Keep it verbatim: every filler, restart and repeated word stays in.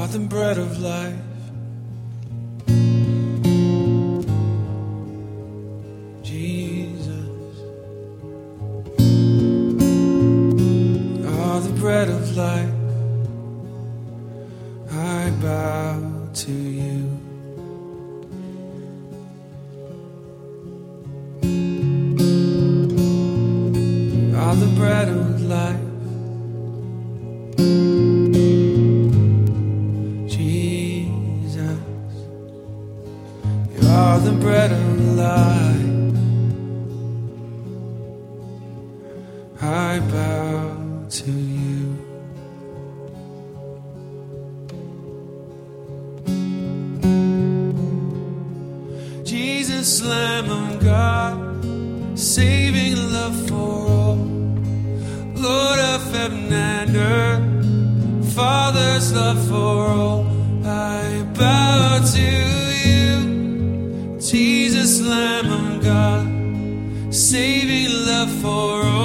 the bread of life. Jesus, you are the bread of life. I bow to you. You are the bread of life. You are the bread of life. I bow to you. Jesus, Lamb of God, saving love for all, Lord of heaven and earth, Father's love for all. I bow to you. Jesus, Lamb of God, saving love for all.